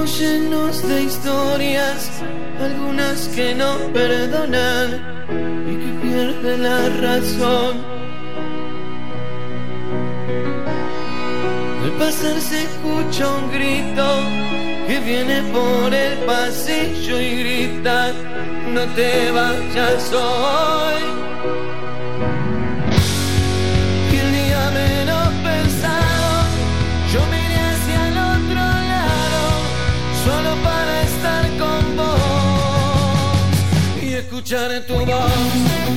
llenos de historias, algunas que no perdonan y que pierden la razón. Al pasar se escucha un grito que viene por el pasillo y grita: no te vayas hoy. Y el día menos pensado, yo miré hacia el otro lado, solo para estar con vos y escuchar tu voz.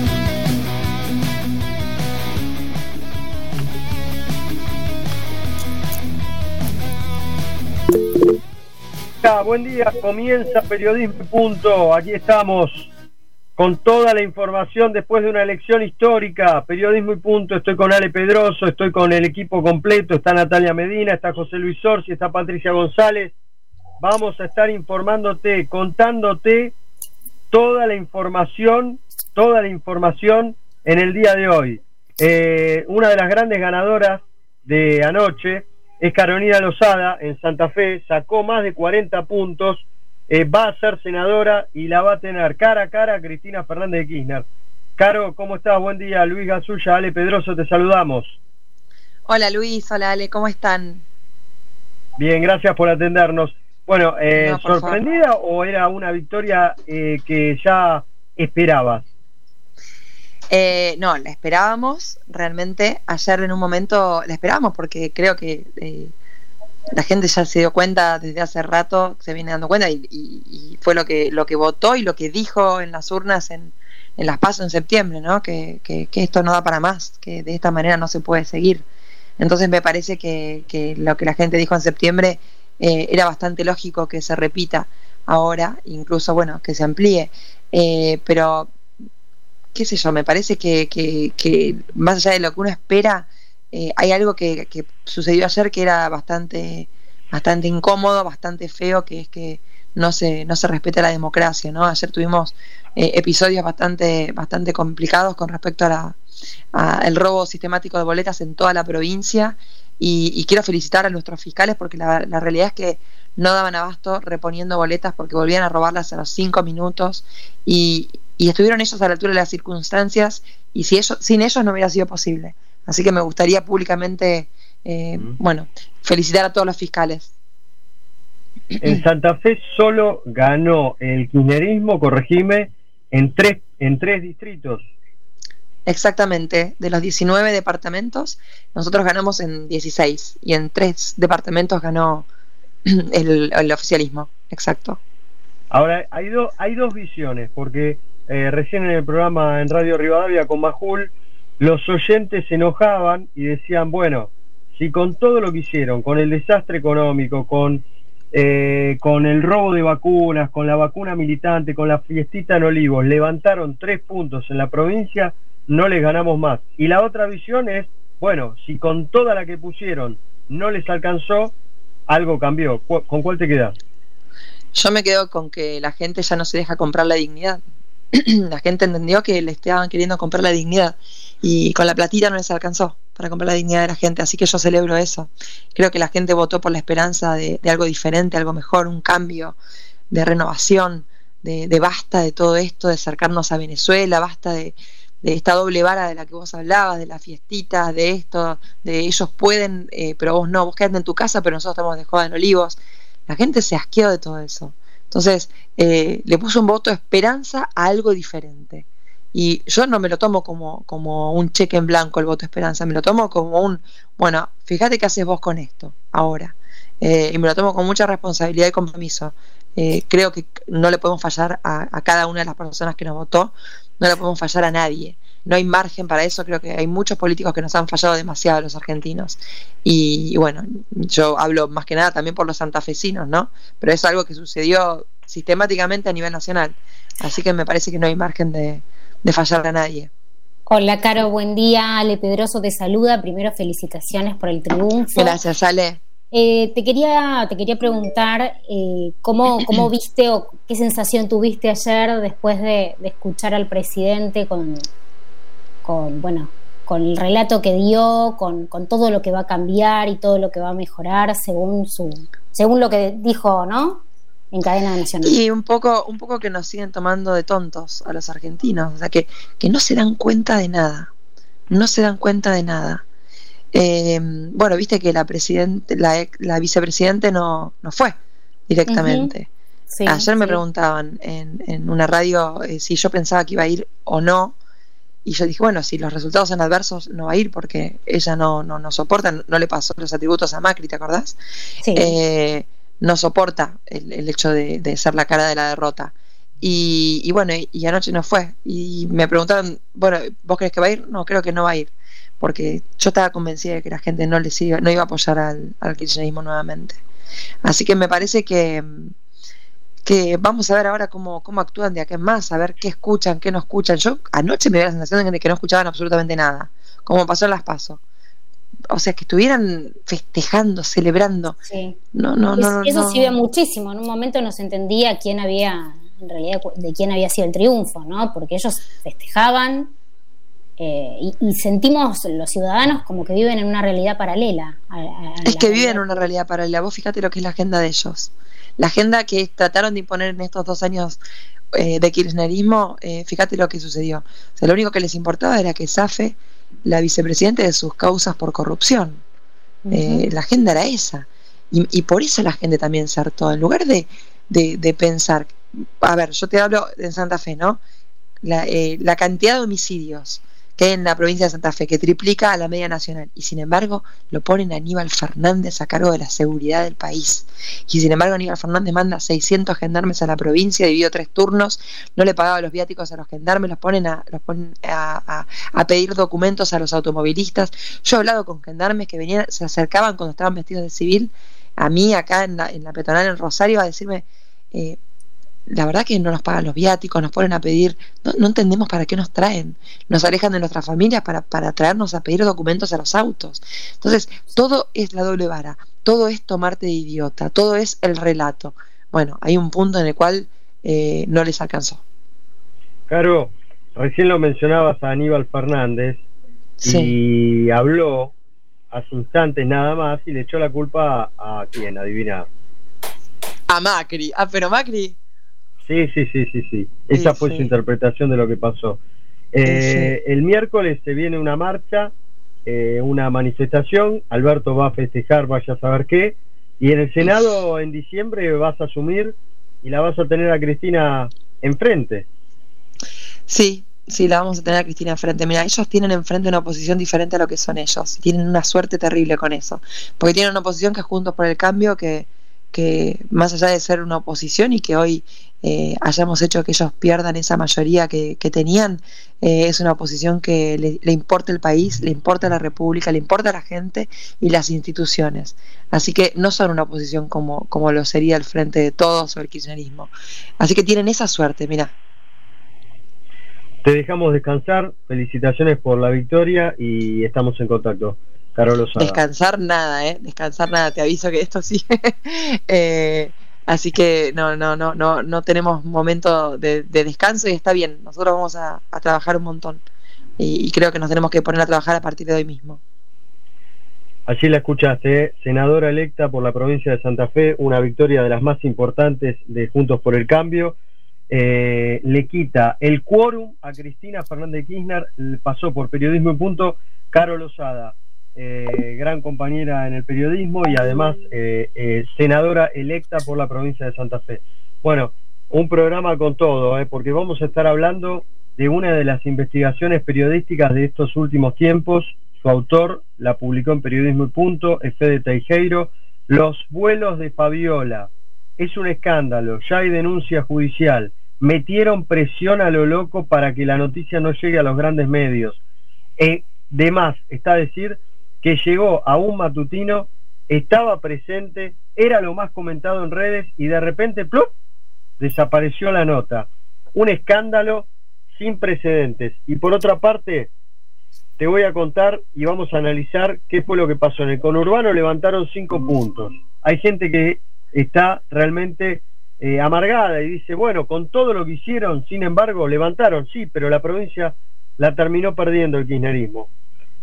Buen día, comienza Periodismo y Punto. Aquí estamos con toda la información después de una elección histórica. Periodismo y Punto, estoy con Ale Pedroso, estoy con el equipo completo, está Natalia Medina, está José Luis Orsi, está Patricia González. Vamos a estar informándote, contándote toda la información en el día de hoy. Una de las grandes ganadoras de anoche es Carolina Lozada en Santa Fe, sacó más de 40 puntos, va a ser senadora y la va a tener cara a cara a Cristina Fernández de Kirchner. Caro, ¿cómo estás? Buen día, Luis Gasulla, Ale Pedroso, te saludamos. Hola Luis, hola Ale, ¿cómo están? Bien, gracias por atendernos. Bueno, No, ¿sorprendida o era una victoria que ya esperabas? No, la esperábamos realmente. Ayer en un momento la esperábamos porque creo que la gente ya se dio cuenta desde hace rato, se viene dando cuenta y fue lo que votó y lo que dijo en las urnas en las PASO en septiembre, ¿no? Que esto no da para más, que de esta manera no se puede seguir. Entonces me parece que lo que la gente dijo en septiembre era bastante lógico que se repita ahora, incluso bueno, que se amplíe, pero qué sé yo, me parece que más allá de lo que uno espera, hay algo que sucedió ayer que era bastante incómodo, bastante feo, que es que no se respeta la democracia, ¿no? Ayer tuvimos episodios bastante complicados con respecto a el robo sistemático de boletas en toda la provincia y quiero felicitar a nuestros fiscales porque la realidad es que no daban abasto reponiendo boletas porque volvían a robarlas a los 5 minutos y estuvieron ellos a la altura de las circunstancias y sin ellos no hubiera sido posible. Así que me gustaría públicamente felicitar a todos los fiscales. En Santa Fe solo ganó el kirchnerismo, corregime, en tres distritos. Exactamente, de los 19 departamentos, nosotros ganamos en 16 y en 3 departamentos ganó el oficialismo, exacto. Ahora, hay dos visiones, porque recién en el programa en Radio Rivadavia con Majul, los oyentes se enojaban y decían, bueno, si con todo lo que hicieron, con el desastre económico, con el robo de vacunas, con la vacuna militante, con la fiestita en Olivos, levantaron 3 puntos en la provincia, no les ganamos más. Y la otra visión es, bueno, si con toda la que pusieron no les alcanzó, algo cambió. ¿Con cuál te quedas? Yo me quedo con que la gente ya no se deja comprar la dignidad. La gente entendió que le estaban queriendo comprar la dignidad y con la platita no les alcanzó para comprar la dignidad de la gente, así que yo celebro eso. Creo que la gente votó por la esperanza de algo diferente, algo mejor, un cambio, de renovación, de basta de todo esto, de acercarnos a Venezuela, basta de esta doble vara de la que vos hablabas, de las fiestitas, de esto, de ellos pueden, pero vos no, vos quedate en tu casa, pero nosotros estamos de joda en Olivos. La gente se asqueó de todo eso. Entonces, le puso un voto de esperanza a algo diferente. Y yo no me lo tomo como un cheque en blanco el voto de esperanza, me lo tomo como bueno, fíjate qué haces vos con esto ahora. Y me lo tomo con mucha responsabilidad y compromiso. Creo que no le podemos fallar a cada una de las personas que nos votó, no le podemos fallar a nadie. No hay margen para eso, creo que hay muchos políticos que nos han fallado demasiado a los argentinos. Y bueno, yo hablo más que nada también por los santafesinos, ¿no? Pero es algo que sucedió sistemáticamente a nivel nacional. Así que me parece que no hay margen de fallar a nadie. Hola Caro, buen día. Ale Pedroso te saluda. Primero, felicitaciones por el triunfo. Gracias, Ale. Te quería preguntar cómo viste o qué sensación tuviste ayer después de escuchar al presidente con con el relato que dio, con todo lo que va a cambiar y todo lo que va a mejorar según lo que dijo, ¿no? En cadena nacional. Y un poco que nos siguen tomando de tontos a los argentinos, o sea, que no se dan cuenta de nada, bueno, viste que la vicepresidente no fue directamente. Sí, ayer me preguntaban en una radio si yo pensaba que iba a ir o no, y yo dije, bueno, si los resultados son adversos no va a ir porque ella no soporta, no le pasó los atributos a Macri, ¿te acordás? Sí. No soporta el hecho de ser la cara de la derrota. Y bueno, y anoche no fue. Y me preguntaron, bueno, ¿vos crees que va a ir? No, creo que no va a ir. Porque yo estaba convencida de que la gente no iba a apoyar al kirchnerismo nuevamente. Así que me parece que vamos a ver ahora cómo actúan de acá en más, a ver qué escuchan, qué no escuchan. Yo anoche me dio la sensación de que no escuchaban absolutamente nada, como pasó en las PASO. O sea, que estuvieran festejando, celebrando. Sí. Eso sí ve muchísimo. En un momento no se entendía en realidad, de quién había sido el triunfo, ¿no? Porque ellos festejaban y sentimos los ciudadanos como que viven en una realidad paralela. Es que viven en una realidad paralela. Vos fíjate lo que es la agenda de ellos. La agenda que trataron de imponer en estos 2 años de kirchnerismo, fíjate lo que sucedió. O sea, lo único que les importaba era que zafe la vicepresidenta de sus causas por corrupción. La agenda era esa. Y por eso la gente también se hartó. En lugar de pensar, a ver, yo te hablo en Santa Fe, ¿no? La cantidad de homicidios que hay en la provincia de Santa Fe, que triplica a la media nacional, y sin embargo lo ponen a Aníbal Fernández a cargo de la seguridad del país, y sin embargo Aníbal Fernández manda 600 gendarmes a la provincia, dividió 3 turnos, no le pagaba los viáticos a los gendarmes, los ponen a pedir documentos a los automovilistas. Yo he hablado con gendarmes que se acercaban cuando estaban vestidos de civil a mí acá en la peatonal en Rosario a decirme, la verdad que no nos pagan los viáticos, nos ponen a pedir, no entendemos para qué nos traen, nos alejan de nuestras familias para traernos a pedir documentos a los autos. Entonces, todo es la doble vara, todo es tomarte de idiota, todo es el relato. Bueno, hay un punto en el cual no les alcanzó. Caro, recién lo mencionabas a Aníbal Fernández, sí. Y habló hace instantes nada más y le echó la culpa a ¿quién? Adivina. A Macri. Pero Macri... Sí. Esa fue su interpretación de lo que pasó. El miércoles se viene una marcha, una manifestación. Alberto va a festejar, vaya a saber qué. Y en el Senado en diciembre vas a asumir y la vas a tener a Cristina enfrente. Sí, la vamos a tener a Cristina enfrente. Mira, ellos tienen enfrente una oposición diferente a lo que son ellos. Tienen una suerte terrible con eso. Porque tienen una oposición que es Juntos por el Cambio, que más allá de ser una oposición y que hoy hayamos hecho que ellos pierdan esa mayoría que tenían, es una oposición que le importa el país, le importa la república, le importa la gente y las instituciones. Así que no son una oposición como lo sería el Frente de Todos o el kirchnerismo. Así que tienen esa suerte, mirá. Te dejamos descansar, felicitaciones por la victoria y estamos en contacto. Caro Lozada. Descansar nada, te aviso que esto sí. Así que no tenemos momento de descanso y está bien, nosotros vamos a trabajar un montón y creo que nos tenemos que poner a trabajar a partir de hoy mismo. Allí la escuchaste, senadora electa por la provincia de Santa Fe, una victoria de las más importantes de Juntos por el Cambio. Le quita el quórum a Cristina Fernández de Kirchner, pasó por Periodismo y Punto, Caro Lozada. Gran compañera en el periodismo y además senadora electa por la provincia de Santa Fe. Bueno, un programa con todo, porque vamos a estar hablando de una de las investigaciones periodísticas de estos últimos tiempos. Su autor la publicó en Periodismo y Punto, es Fede Teijeiro. Los vuelos de Fabiola, es un escándalo, ya hay denuncia judicial, metieron presión a lo loco para que la noticia no llegue a los grandes medios. De más está decir que llegó a un matutino, estaba presente, era lo más comentado en redes y de repente ¡plup!, desapareció la nota. Un escándalo sin precedentes. Y por otra parte, te voy a contar y vamos a analizar qué fue lo que pasó. En el conurbano levantaron 5 puntos. Hay gente que está realmente amargada y dice, bueno, con todo lo que hicieron, sin embargo, levantaron, sí, pero la provincia la terminó perdiendo el kirchnerismo.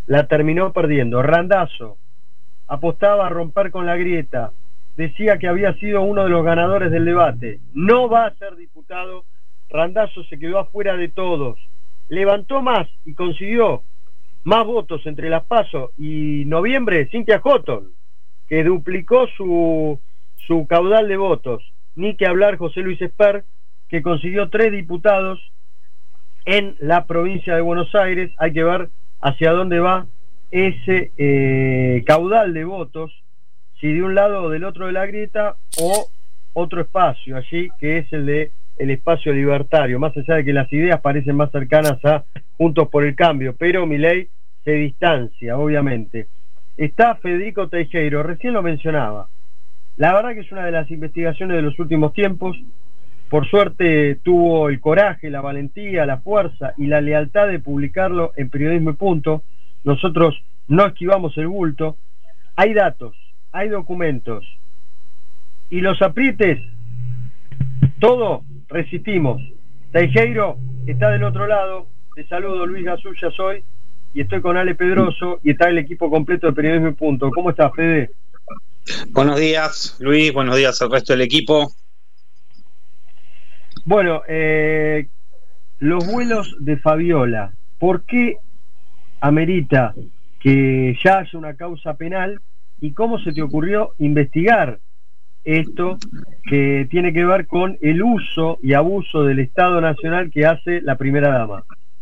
la terminó perdiendo. Randazzo apostaba a romper con la grieta, decía que había sido uno de los ganadores del debate, no va a ser diputado. Randazzo se quedó afuera de todos, levantó más y consiguió más votos entre las PASO y noviembre Cynthia Houghton, que duplicó su caudal de votos. Ni que hablar José Luis Esper, que consiguió 3 diputados en la provincia de Buenos Aires. Hay que ver hacia dónde va ese caudal de votos, si de un lado o del otro de la grieta, o otro espacio allí, que es el espacio libertario, más allá de que las ideas parecen más cercanas a Juntos por el Cambio, pero Milei se distancia, obviamente. Está Federico Teijeiro, recién lo mencionaba. La verdad que es una de las investigaciones de los últimos tiempos. Por suerte tuvo el coraje, la valentía, la fuerza y la lealtad de publicarlo en Periodismo y Punto. Nosotros no esquivamos el bulto. Hay datos, hay documentos, y los aprietes, todo resistimos. Teijeiro está del otro lado. Te saludo, Luis Gasulla soy, y estoy con Ale Pedroso, y está el equipo completo de Periodismo y Punto. ¿Cómo estás, Fede? Buenos días, Luis, buenos días al resto del equipo. Bueno, los vuelos de Fabiola, ¿por qué amerita que ya haya una causa penal, y cómo se te ocurrió investigar esto que tiene que ver con el uso y abuso del Estado Nacional que hace la primera dama?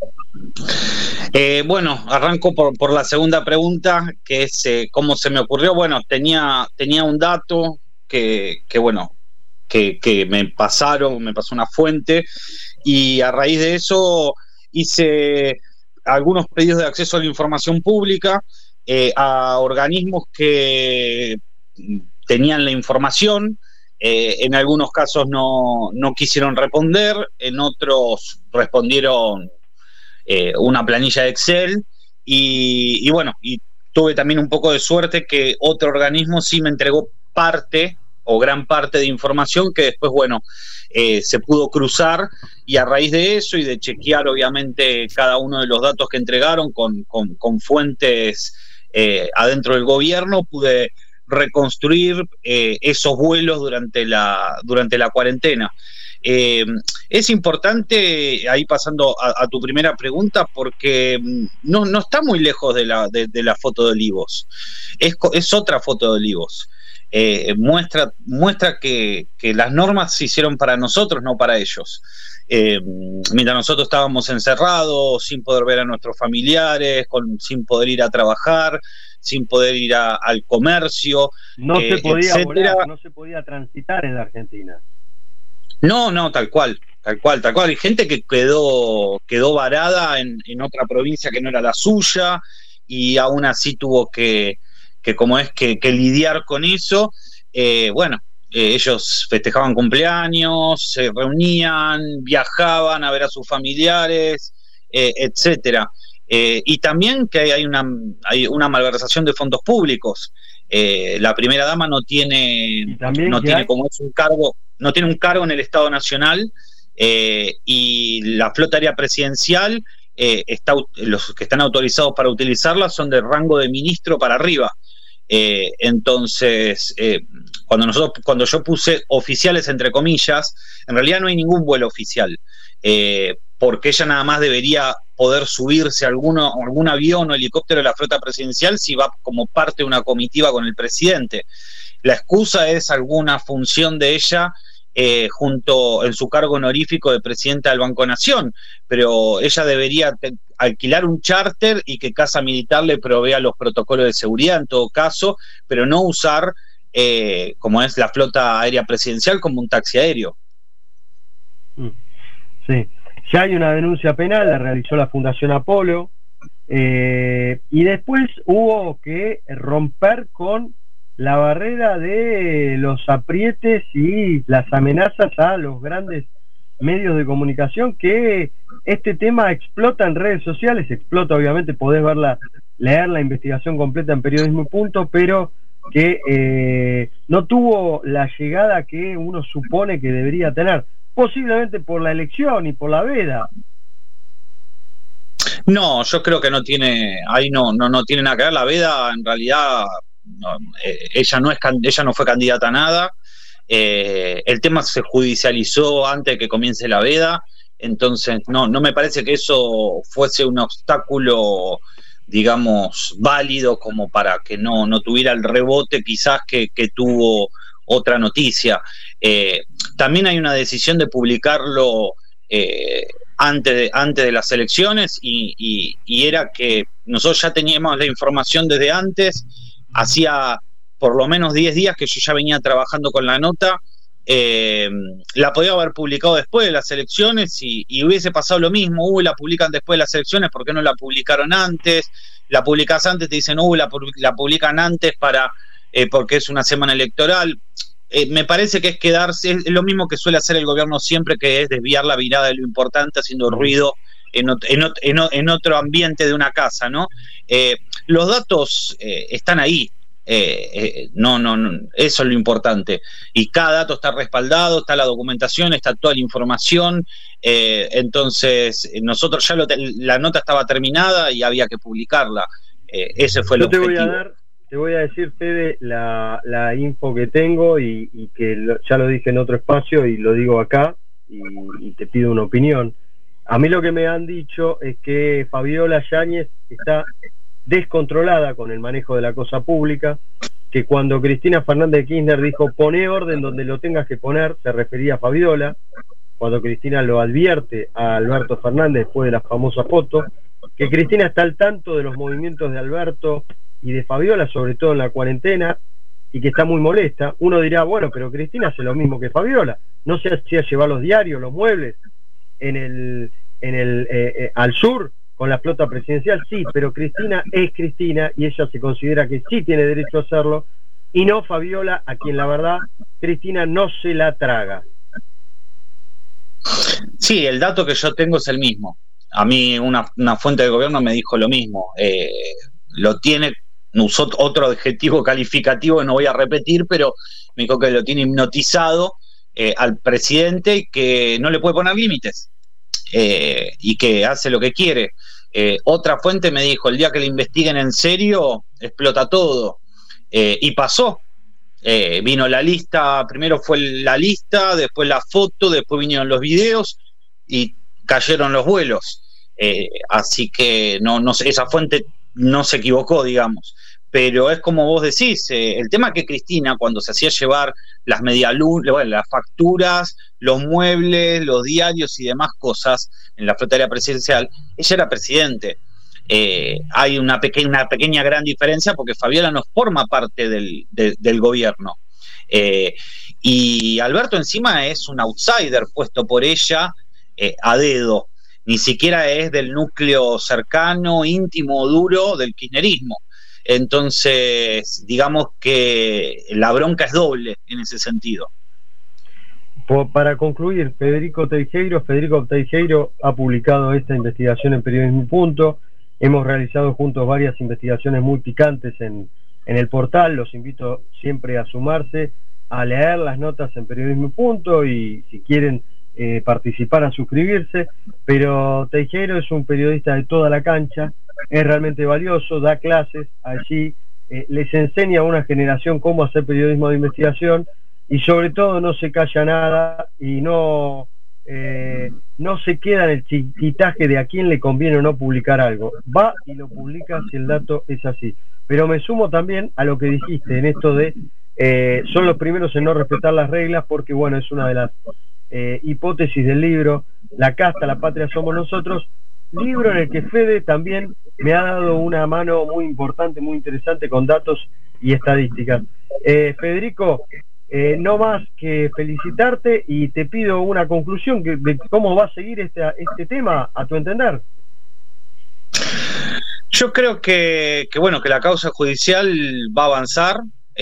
Bueno, arranco por la segunda pregunta, que es cómo se me ocurrió. Bueno, tenía un dato que me pasó una fuente, y a raíz de eso hice algunos pedidos de acceso a la información pública a organismos que tenían la información. En algunos casos no quisieron responder, en otros respondieron una planilla de Excel, y bueno, y tuve también un poco de suerte que otro organismo sí me entregó parte o gran parte de información que después, bueno, se pudo cruzar, y a raíz de eso y de chequear obviamente cada uno de los datos que entregaron con fuentes adentro del gobierno, pude reconstruir esos vuelos durante la cuarentena. Es importante, ahí pasando a tu primera pregunta, porque no está muy lejos de la foto de Olivos. Es otra foto de Olivos. Muestra que las normas se hicieron para nosotros, no para ellos. Mientras nosotros estábamos encerrados, sin poder ver a nuestros familiares, sin poder ir a trabajar, sin poder ir al comercio, no se podía etcétera. Volar, no se podía transitar en la Argentina. No, tal cual. Hay gente que quedó varada en otra provincia que no era la suya, y aún así tuvo que lidiar con eso. Ellos festejaban cumpleaños, se reunían, viajaban a ver a sus familiares, etcétera. Y también que hay una malversación de fondos públicos. La primera dama no tiene como es un cargo, no tiene un cargo en el Estado Nacional, y la flota aérea presidencial, los que están autorizados para utilizarla son de rango de ministro para arriba. Entonces, cuando yo puse oficiales entre comillas, en realidad no hay ningún vuelo oficial, porque ella nada más debería poder subirse a algún avión o helicóptero de la flota presidencial si va como parte de una comitiva con el presidente. La excusa es alguna función de ella junto en su cargo honorífico de presidenta del Banco Nación, pero ella debería alquilar un charter y que Casa Militar le provea los protocolos de seguridad en todo caso, pero no usar como es la flota aérea presidencial como un taxi aéreo. Sí, ya hay una denuncia penal, la realizó la Fundación Apolo, y después hubo que romper con la barrera de los aprietes y las amenazas a los grandes medios de comunicación, que este tema explota en redes sociales, explota, obviamente podés leer la investigación completa en Periodismo y Punto, pero que no tuvo la llegada que uno supone que debería tener, posiblemente por la elección y por la veda. No, yo creo que no tiene, ahí no tiene nada que ver. La Veda, en realidad, ella no fue candidata a nada. El tema se judicializó antes de que comience la Veda, entonces no me parece que eso fuese un obstáculo, digamos, válido como para que no tuviera el rebote quizás que tuvo otra noticia. También hay una decisión de publicarlo antes de las elecciones y era que nosotros ya teníamos la información desde antes, hacía por lo menos 10 días que yo ya venía trabajando con la nota. La podía haber publicado después de las elecciones y hubiese pasado lo mismo. La publican después de las elecciones, ¿por qué no la publicaron antes? La publicás antes, te dicen, la publican antes porque es una semana electoral. Me parece que es quedarse, es lo mismo que suele hacer el gobierno siempre, que es desviar la mirada de lo importante haciendo ruido en otro ambiente de una casa, ¿no? Los datos están ahí. No, eso es lo importante, y cada dato está respaldado, está la documentación, está toda la información. Entonces nosotros ya la nota estaba terminada y había que publicarla. Ese fue el objetivo. Te voy a decir, Fede, la info que tengo y que ya lo dije en otro espacio y lo digo acá y te pido una opinión. A mí lo que me han dicho es que Fabiola Yáñez está descontrolada con el manejo de la cosa pública, que cuando Cristina Fernández de Kirchner dijo poné orden donde lo tengas que poner, se refería a Fabiola, cuando Cristina lo advierte a Alberto Fernández después de la famosa foto, que Cristina está al tanto de los movimientos de Alberto y de Fabiola, sobre todo en la cuarentena, y que está muy molesta. Uno dirá, bueno, pero Cristina hace lo mismo que Fabiola, no se hacía llevar los diarios, los muebles al sur con la flota presidencial, sí, pero Cristina es Cristina y ella se considera que sí tiene derecho a hacerlo, y no Fabiola, a quien la verdad Cristina no se la traga. Sí, el dato que yo tengo es el mismo. A mí una fuente de gobierno me dijo lo mismo. Lo tiene, usó otro adjetivo calificativo que no voy a repetir, pero me dijo que lo tiene hipnotizado al presidente y que no le puede poner límites. Y que hace lo que quiere. Otra fuente me dijo, el día que le investiguen en serio, explota todo. Y pasó. Vino la lista, primero fue la lista, después la foto, después vinieron los videos y cayeron los vuelos. Así que no sé, esa fuente no se equivocó, digamos. Pero es como vos decís, el tema que Cristina, cuando se hacía llevar las las facturas, los muebles, los diarios y demás cosas en la flotilla presidencial, ella era presidente. Hay una pequeña gran diferencia porque Fabiola no forma parte del gobierno. Y Alberto encima es un outsider puesto por ella a dedo. Ni siquiera es del núcleo cercano, íntimo, duro del kirchnerismo. Entonces, digamos que la bronca es doble en ese sentido. Para concluir, Federico Teijeiro ha publicado esta investigación en Periodismo Punto. Hemos realizado juntos varias investigaciones muy picantes en el portal. Los invito siempre a sumarse, a leer las notas en Periodismo Punto y si quieren participar, a suscribirse. Pero Teijeiro es un periodista de toda la cancha, es realmente valioso, da clases allí, les enseña a una generación cómo hacer periodismo de investigación y sobre todo no se calla nada y no se queda en el chiquitaje de a quién le conviene o no publicar algo. Va y lo publica si el dato es así. Pero me sumo también a lo que dijiste en esto de son los primeros en no respetar las reglas, porque bueno, es una de las hipótesis del libro La casta, la patria somos nosotros, libro en el que Fede también me ha dado una mano muy importante, muy interesante con datos y estadísticas. Federico, no más que felicitarte y te pido una conclusión de cómo va a seguir este tema, a tu entender. Yo creo que la causa judicial va a avanzar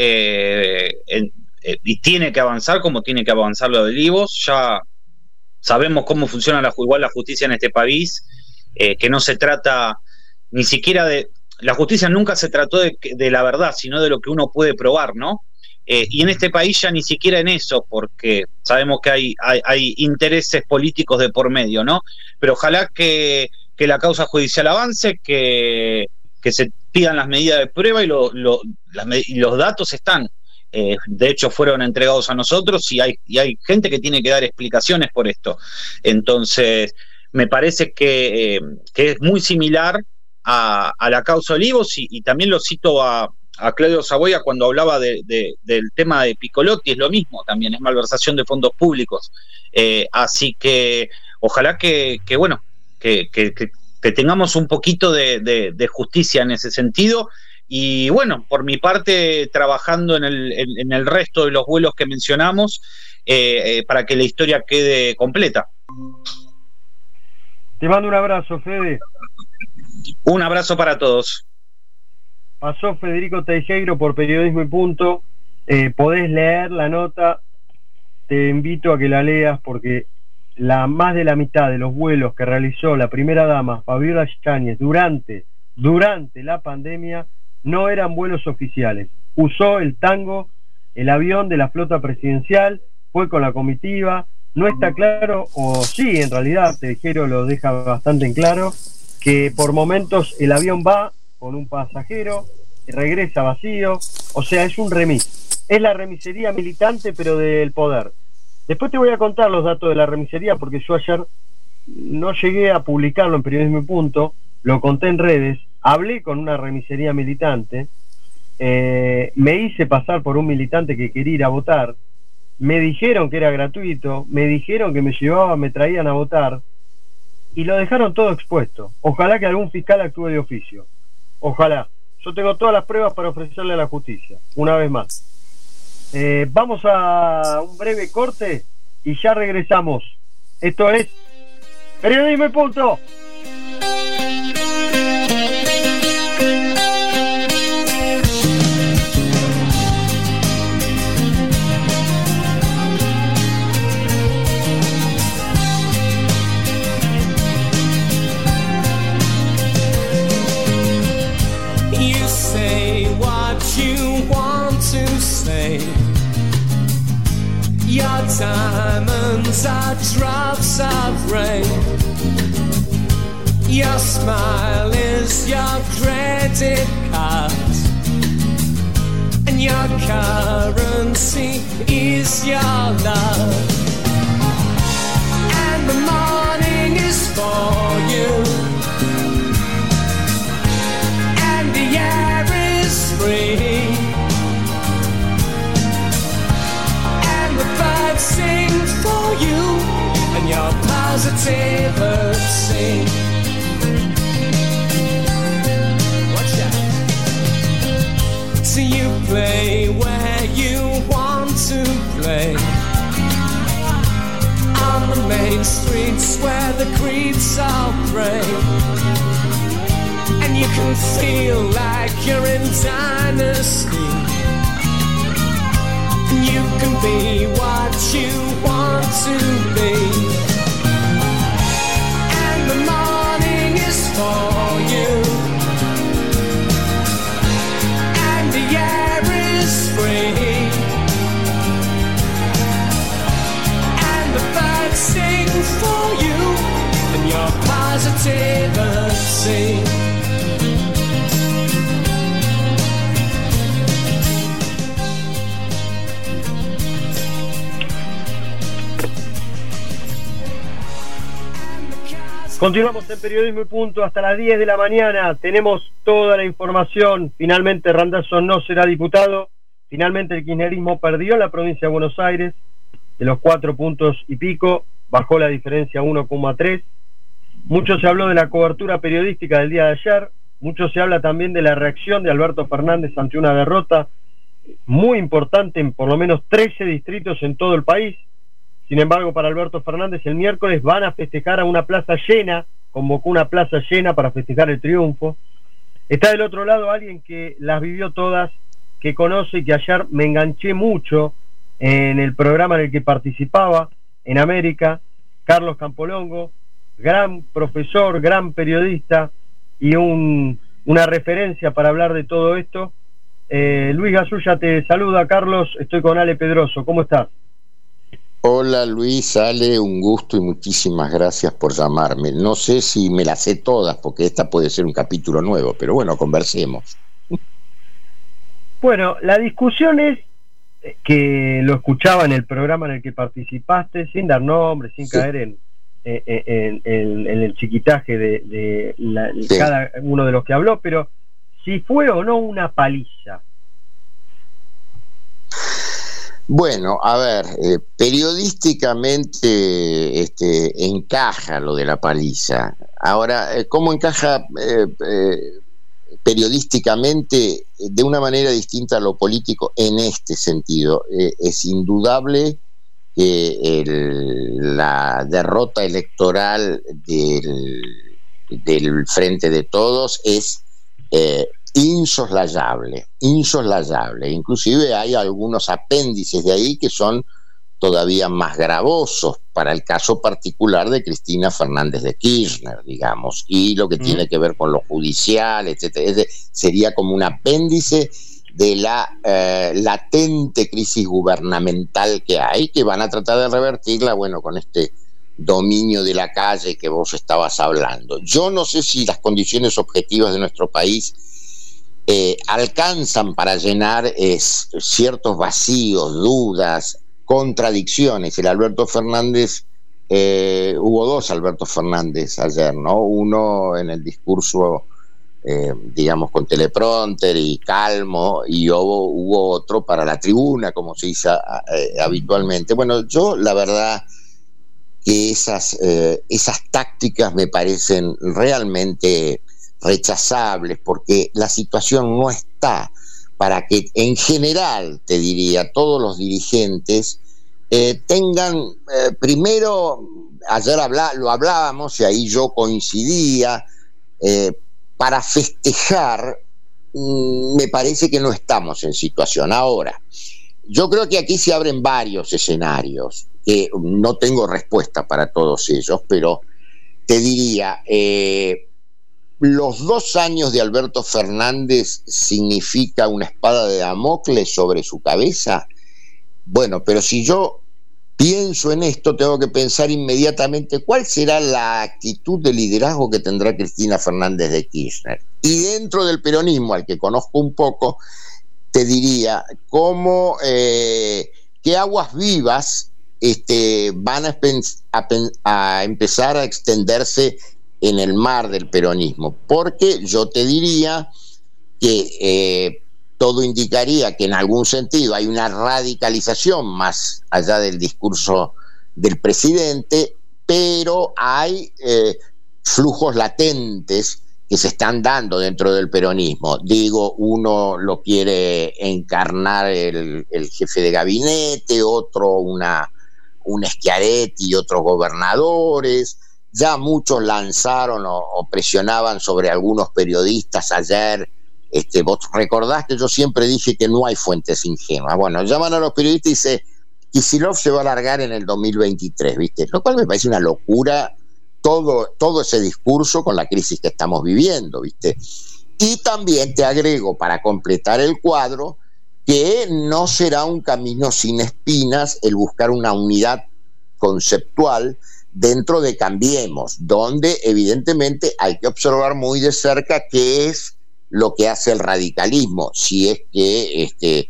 y tiene que avanzar como tiene que avanzar lo de Olivos. Ya sabemos cómo funciona la justicia en este país, que no se trata ni siquiera de... La justicia nunca se trató de la verdad, sino de lo que uno puede probar, ¿no? Y en este país ya ni siquiera en eso, porque sabemos que hay intereses políticos de por medio, ¿no? Pero ojalá que que la causa judicial avance, que se pidan las medidas de prueba y los datos están. De hecho, fueron entregados a nosotros y hay gente que tiene que dar explicaciones por esto. Entonces, me parece que es muy similar a la causa Olivos, y también lo cito a Claudio Saboya cuando hablaba del tema de Piccolotti, es lo mismo, también es malversación de fondos públicos. Así que ojalá que tengamos un poquito de justicia en ese sentido. Y bueno, por mi parte, trabajando en el resto de los vuelos que mencionamos, para que la historia quede completa. Te mando un abrazo, Fede. Un abrazo para todos. Pasó Federico Teijeiro por Periodismo y Punto. Podés leer la nota, te invito a que la leas, porque más de la mitad de los vuelos que realizó la primera dama Fabiola Yáñez durante la pandemia no eran vuelos oficiales. Usó el Tango, el avión de la flota presidencial, fue con la comitiva. No está claro, o sí, en realidad Teijeiro lo deja bastante en claro, que por momentos el avión va con un pasajero, regresa vacío, o sea, es un remis. Es la remisería militante, pero del poder. Después te voy a contar los datos de la remisería, porque yo ayer no llegué a publicarlo en Periodismo y Punto, lo conté en redes, hablé con una remisería militante, me hice pasar por un militante que quería ir a votar, me dijeron que era gratuito, me dijeron que me traían a votar, y lo dejaron todo expuesto. Ojalá que algún fiscal actúe de oficio. Ojalá. Yo tengo todas las pruebas para ofrecerle a la justicia, una vez más. Vamos a un breve corte y ya regresamos. Esto es Periodismo y Punto. You say what you want to say. Your diamonds are drops of rain. Your smile is your credit card, and your currency is your love. And the morning is for you, and the air is free, and the birds sing for you, and your positivity. Watch out. So you play where you want to play, on the main streets where the creeps all pray, and you can feel like you're in dynasty, and you can be what you want to be, and the morning is for you, and the air is free, and the birds sing for you, and your positivity. Continuamos en Periodismo y Punto hasta las 10 de la mañana. Tenemos toda la información. Finalmente Randazzo no será diputado. Finalmente el kirchnerismo perdió en la provincia de Buenos Aires. De los 4 puntos y pico, bajó la diferencia a 1,3. Mucho se habló de la cobertura periodística del día de ayer. Mucho se habla también de la reacción de Alberto Fernández ante una derrota muy importante en por lo menos 13 distritos en todo el país. Sin embargo, para Alberto Fernández el miércoles van a festejar a una plaza llena, convocó una plaza llena para festejar el triunfo. Está del otro lado alguien que las vivió todas, que conoce y que ayer me enganché mucho en el programa en el que participaba en América, Carlos Campolongo, gran profesor, gran periodista y una referencia para hablar de todo esto. Luis Gasulla te saluda, Carlos, estoy con Ale Pedroso, ¿cómo estás? Hola Luis, Ale, un gusto y muchísimas gracias por llamarme. No sé si me las sé todas, porque esta puede ser un capítulo nuevo, pero bueno, conversemos. Bueno, la discusión es que lo escuchaba en el programa en el que participaste, sin dar nombres, sin caer en el chiquitaje de cada uno de los que habló, pero si fue o no una paliza. Bueno, a ver, periodísticamente encaja lo de la paliza. Ahora, ¿cómo encaja periodísticamente de una manera distinta a lo político en este sentido? Es indudable que la derrota electoral del Frente de Todos es insoslayable. Inclusive hay algunos apéndices de ahí que son todavía más gravosos para el caso particular de Cristina Fernández de Kirchner, digamos, y lo que tiene que ver con lo judicial, etcétera. Sería como un apéndice de la latente crisis gubernamental que hay, que van a tratar de revertirla, bueno, con este dominio de la calle que vos estabas hablando. Yo no sé si las condiciones objetivas de nuestro país alcanzan para llenar ciertos vacíos, dudas, contradicciones. El Alberto Fernández, hubo dos Alberto Fernández ayer, ¿no? Uno en el discurso, digamos, con teleprompter y calmo, y hubo otro para la tribuna, como se dice habitualmente. Bueno, yo la verdad que esas tácticas me parecen realmente rechazables, porque la situación no está para que en general, te diría, todos los dirigentes tengan, primero, ayer lo hablábamos y ahí yo coincidía, para festejar, me parece que no estamos en situación. Ahora, yo creo que aquí se abren varios escenarios, que no tengo respuesta para todos ellos, pero te diría, los 2 años de Alberto Fernández significa una espada de Damocles sobre su cabeza. Bueno, pero si yo pienso en esto, tengo que pensar inmediatamente cuál será la actitud de liderazgo que tendrá Cristina Fernández de Kirchner. Y dentro del peronismo, al que conozco un poco, te diría cómo, qué aguas vivas van a empezar a extenderse en el mar del peronismo, porque yo te diría que todo indicaría que en algún sentido hay una radicalización más allá del discurso del presidente, pero hay flujos latentes que se están dando dentro del peronismo. Digo, uno lo quiere encarnar el jefe de gabinete, otro un Schiaretti y otros gobernadores. Ya muchos lanzaron o presionaban sobre algunos periodistas ayer. Vos recordás que yo siempre dije que no hay fuentes ingenuas. Bueno, llaman a los periodistas y dicen, Kicillof se va a largar en el 2023, ¿viste? Lo cual me parece una locura, todo ese discurso con la crisis que estamos viviendo, ¿viste? Y también te agrego, para completar el cuadro, que no será un camino sin espinas el buscar una unidad conceptual dentro de Cambiemos, donde evidentemente hay que observar muy de cerca qué es lo que hace el radicalismo, si es que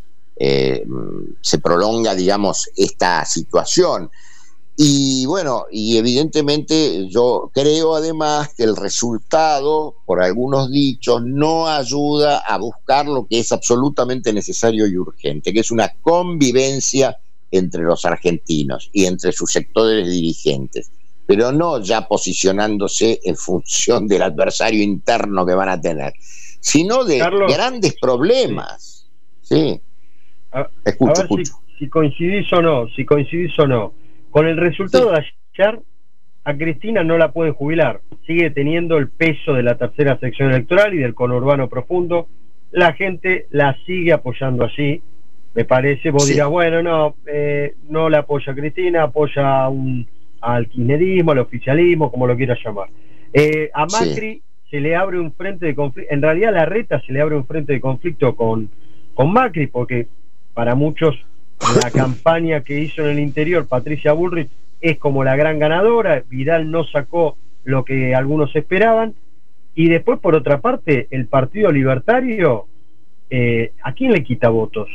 se prolonga, digamos, esta situación. Y bueno, y evidentemente yo creo además que el resultado, por algunos dichos, no ayuda a buscar lo que es absolutamente necesario y urgente, que es una convivencia entre los argentinos y entre sus sectores dirigentes, pero no ya posicionándose en función del adversario interno que van a tener, sino de Carlos, grandes problemas. Sí. Escucho. Si coincidís o no. Con el resultado de ayer, a Cristina no la pueden jubilar. Sigue teniendo el peso de la tercera sección electoral y del conurbano profundo. La gente la sigue apoyando allí, me parece. Vos dirás, bueno, no la apoya a Cristina, apoya al kirchnerismo, al oficialismo, como lo quieras llamar. A Macri se le abre un frente de conflicto. En realidad, a Larreta se le abre un frente de conflicto con Macri, porque para muchos la campaña que hizo en el interior Patricia Bullrich es como la gran ganadora. Vidal no sacó lo que algunos esperaban. Y después, por otra parte, el Partido Libertario, ¿a quién le quita votos?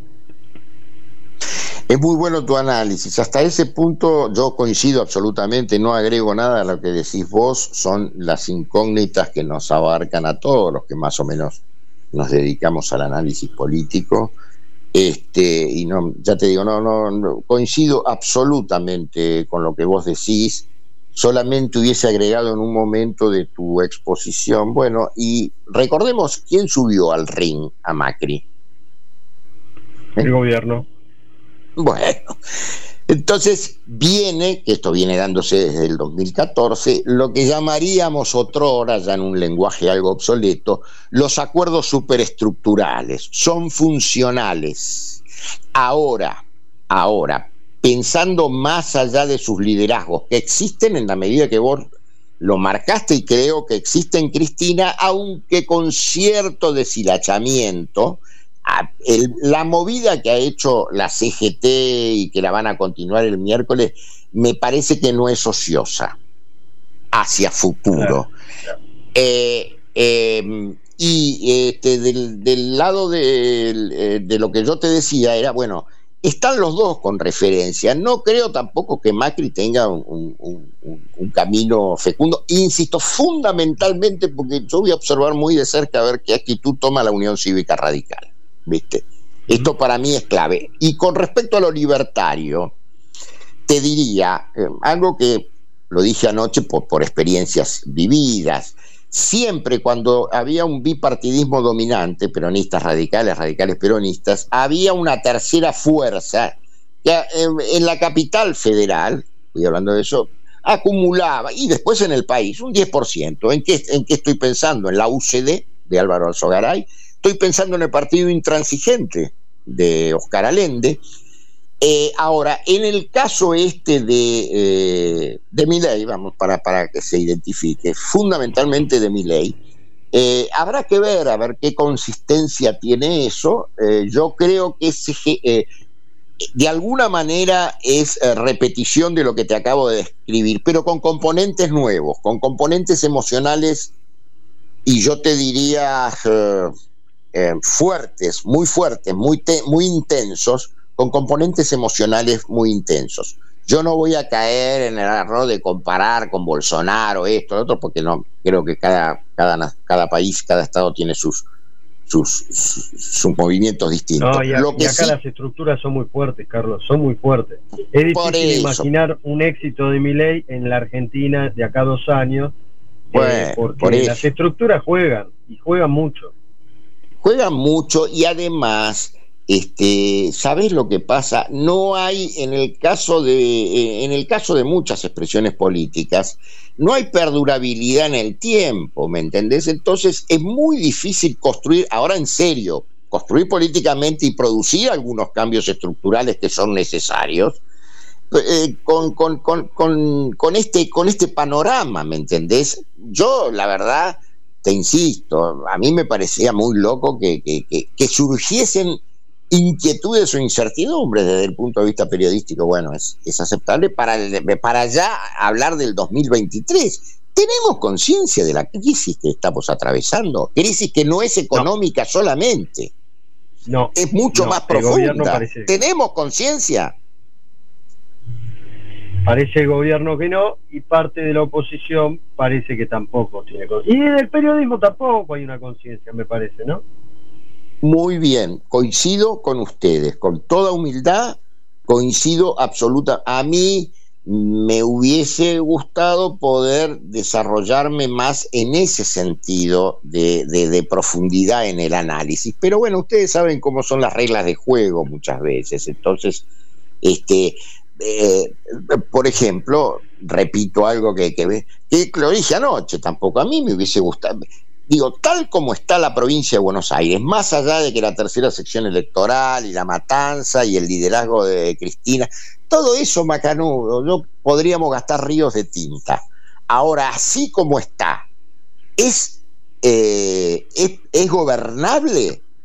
Es muy bueno tu análisis. Hasta ese punto yo coincido absolutamente, no agrego nada a lo que decís vos. Son las incógnitas que nos abarcan a todos los que más o menos nos dedicamos al análisis político. Y no, ya te digo, no coincido absolutamente con lo que vos decís. Solamente hubiese agregado en un momento de tu exposición, bueno, y recordemos quién subió al ring a Macri. El gobierno. Bueno, entonces viene, que esto viene dándose desde el 2014, lo que llamaríamos otrora, ya en un lenguaje algo obsoleto, los acuerdos superestructurales. Son funcionales. Ahora, pensando más allá de sus liderazgos, que existen en la medida que vos lo marcaste, y creo que existen, Cristina, aunque con cierto deshilachamiento. La movida que ha hecho la CGT y que la van a continuar el miércoles, me parece que no es ociosa hacia futuro. Del lado de lo que yo te decía era, bueno, están los dos con referencia. No creo tampoco que Macri tenga un camino fecundo. Insisto, fundamentalmente porque yo voy a observar muy de cerca a ver qué actitud toma la Unión Cívica Radical. ¿Viste? Esto para mí es clave. Y con respecto a lo libertario, te diría algo que lo dije anoche por experiencias vividas. Siempre cuando había un bipartidismo dominante, peronistas radicales, radicales peronistas, había una tercera fuerza que en la capital federal, estoy hablando de eso, acumulaba, y después en el país, un 10%. ¿En qué estoy pensando? En la UCD de Álvaro Alzogaray. Estoy pensando en el partido intransigente de Oscar Allende. Ahora, en el caso de Milei, vamos, para que se identifique, fundamentalmente de Milei, habrá que ver a ver qué consistencia tiene eso. Yo creo que de alguna manera es repetición de lo que te acabo de describir, pero con componentes nuevos, con componentes emocionales, y yo te diría fuertes, muy intensos, con componentes emocionales muy intensos. Yo no voy a caer en el error de comparar con Bolsonaro, esto, lo otro, porque no creo que cada país, cada estado tiene sus movimientos distintos. No, y acá las estructuras son muy fuertes, Carlos, son muy fuertes. Es difícil imaginar un éxito de Milei en la Argentina de acá a 2 años, porque las estructuras juegan mucho. Juegan mucho, y además, ¿sabés lo que pasa? No hay, en el caso de muchas expresiones políticas, no hay perdurabilidad en el tiempo, ¿me entendés? Entonces es muy difícil construir, ahora en serio, construir políticamente y producir algunos cambios estructurales que son necesarios, con este panorama, ¿me entendés? Yo, la verdad, te insisto, a mí me parecía muy loco que surgiesen inquietudes o incertidumbres desde el punto de vista periodístico. Bueno, es aceptable para ya hablar del 2023. Tenemos conciencia de la crisis que estamos atravesando, crisis que no es económica solamente, es mucho más profunda. ¿Tenemos conciencia? Parece el gobierno que no, y parte de la oposición parece que tampoco tiene conciencia. Y del periodismo tampoco hay una conciencia, me parece, ¿no? Muy bien, coincido con ustedes, con toda humildad, coincido absoluta. A mí me hubiese gustado poder desarrollarme más en ese sentido de profundidad en el análisis, pero bueno, ustedes saben cómo son las reglas de juego muchas veces. Entonces, por ejemplo, repito algo que lo dije anoche, tampoco a mí me hubiese gustado. Digo, tal como está la provincia de Buenos Aires, más allá de que la tercera sección electoral y la matanza y el liderazgo de Cristina, todo eso macanudo, no podríamos gastar ríos de tinta. Ahora, así como está, ¿es gobernable?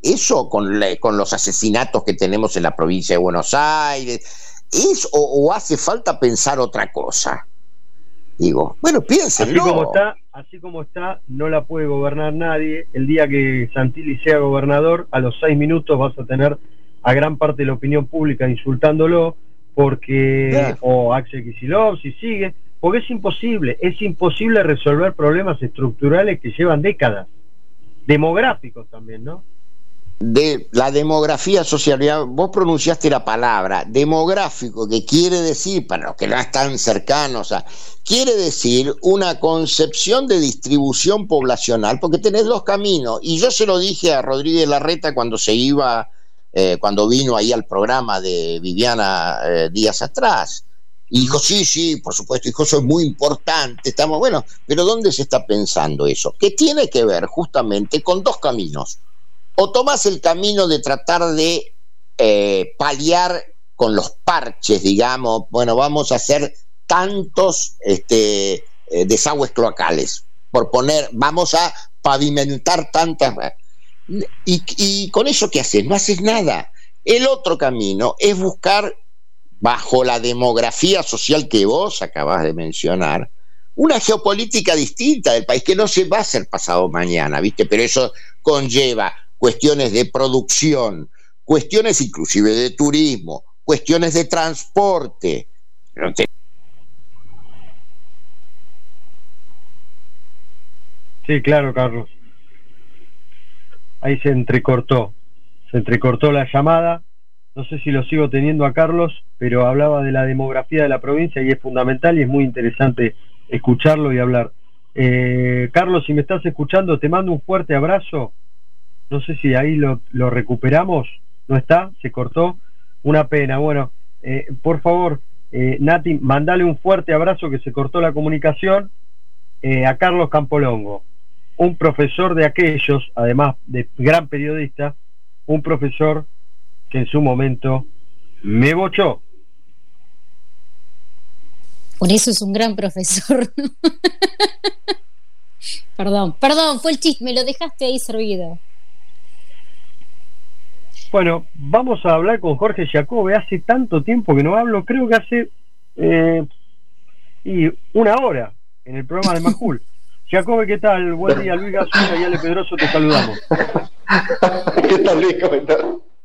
eso con los asesinatos que tenemos en la provincia de Buenos Aires? ¿O hace falta pensar otra cosa? Digo, bueno, piénsenlo. Así como está, no la puede gobernar nadie. El día que Santilli sea gobernador, a los 6 minutos vas a tener a gran parte de la opinión pública insultándolo, porque o Axel Kicillof, si sigue, porque es imposible resolver problemas estructurales que llevan décadas, demográficos también, ¿no? De la demografía social, vos pronunciaste la palabra demográfico, que quiere decir, para los que no están cercanos quiere decir una concepción de distribución poblacional, porque tenés dos caminos, y yo se lo dije a Rodríguez Larreta cuando cuando vino ahí al programa de Viviana días atrás, y dijo, sí, por supuesto, dijo, eso es muy importante, bueno, pero ¿dónde se está pensando eso? Que tiene que ver justamente con dos caminos. O tomás el camino de tratar de paliar con los parches, digamos, bueno, vamos a hacer tantos desagües cloacales, vamos a pavimentar tantas... Y con eso, ¿qué haces? No haces nada. El otro camino es buscar, bajo la demografía social que vos acabás de mencionar, una geopolítica distinta del país, que no se va a hacer pasado mañana, ¿viste? Pero eso conlleva cuestiones de producción, cuestiones inclusive de turismo, cuestiones de transporte. Sí, claro, Carlos. Ahí se entrecortó la llamada. No sé si lo sigo teniendo a Carlos, pero hablaba de la demografía de la provincia y es fundamental y es muy interesante escucharlo y hablar. Carlos, si me estás escuchando, te mando un fuerte abrazo. No sé si ahí lo recuperamos. ¿No está? ¿Se cortó? Una pena. Bueno, por favor, Nati, mandale un fuerte abrazo, que se cortó la comunicación, a Carlos Campolongo, un profesor de aquellos, además de gran periodista, un profesor que en su momento me bochó. Por eso es un gran profesor, ¿no? Perdón, fue el chisme, lo dejaste ahí servido. Bueno, vamos a hablar con Jorge Giacobbe. Hace tanto tiempo que no hablo, creo que hace una hora en el programa de Majul. Giacobbe, ¿qué tal? Buen día, Luis Gasulla y Ale Pedroso, te saludamos. ¿Qué tal, Luis? ¿Cómo estás?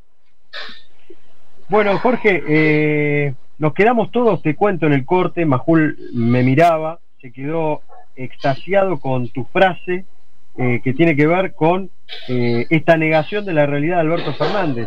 Bueno, Jorge, nos quedamos todos, te cuento, en el corte. Majul me miraba, se quedó extasiado con tu frase, que tiene que ver con esta negación de la realidad de Alberto Fernández.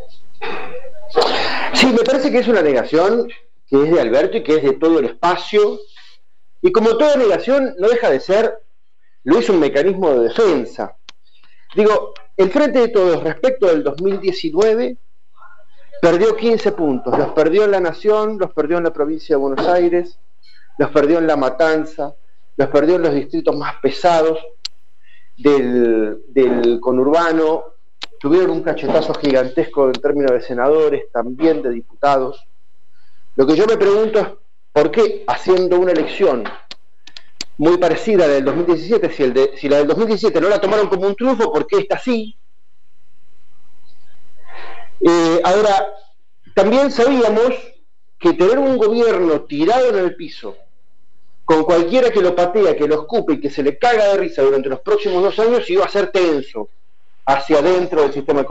Sí, me parece que es una negación que es de Alberto y que es de todo el espacio, y como toda negación no deja de ser, Luis, un mecanismo de defensa. Digo, el Frente de Todos respecto del 2019 perdió 15 puntos, los perdió en La Nación, los perdió en la provincia de Buenos Aires, los perdió en La Matanza, los perdió en los distritos más pesados del conurbano, tuvieron un cachetazo gigantesco en términos de senadores, también de diputados. Lo que yo me pregunto es, ¿por qué, haciendo una elección muy parecida a la del 2017, si la del 2017 no la tomaron como un triunfo, por qué esta sí? Ahora, también sabíamos que tener un gobierno tirado en el piso, con cualquiera que lo patea, que lo escupe y que se le caga de risa durante los próximos 2 años, iba a ser tenso hacia adentro del sistema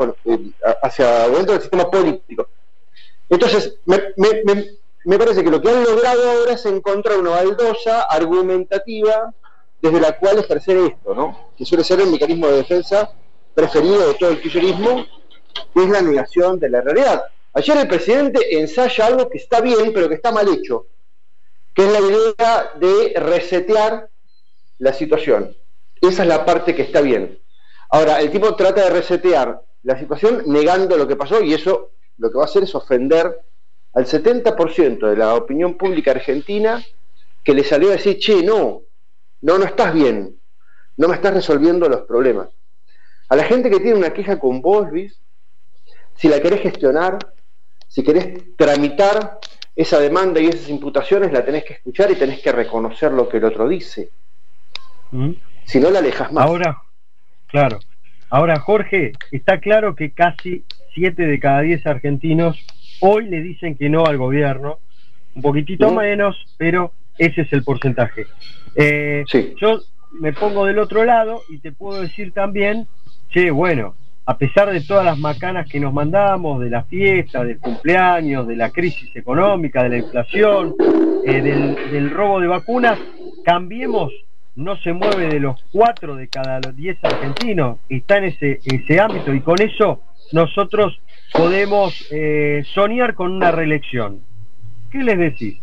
político. Entonces, me parece que lo que han logrado ahora es encontrar una baldosa argumentativa desde la cual ejercer esto, ¿no? Que suele ser el mecanismo de defensa preferido de todo el kirchnerismo, que es la negación de la realidad. Ayer el presidente ensaya algo que está bien, pero que está mal hecho, que es la idea de resetear la situación. Esa es la parte que está bien. Ahora, el tipo trata de resetear la situación negando lo que pasó, y eso lo que va a hacer es ofender al 70% de la opinión pública argentina, que le salió a decir, che, no estás bien, no me estás resolviendo los problemas. A la gente que tiene una queja con vos, Luis, si la querés gestionar, si querés tramitar esa demanda y esas imputaciones, la tenés que escuchar y tenés que reconocer lo que el otro dice. Si no, la alejas más. Ahora, claro. Ahora, Jorge, está claro que casi 7 de cada 10 argentinos hoy le dicen que no al gobierno, un poquitito menos, pero ese es el porcentaje. Sí. Yo me pongo del otro lado y te puedo decir también, che, bueno, a pesar de todas las macanas que nos mandamos, de la fiesta, del cumpleaños, de la crisis económica, de la inflación, del robo de vacunas, Cambiemos no se mueve de los 4 de cada 10 argentinos, está en ese ámbito, y con eso nosotros podemos soñar con una reelección. ¿Qué les decís?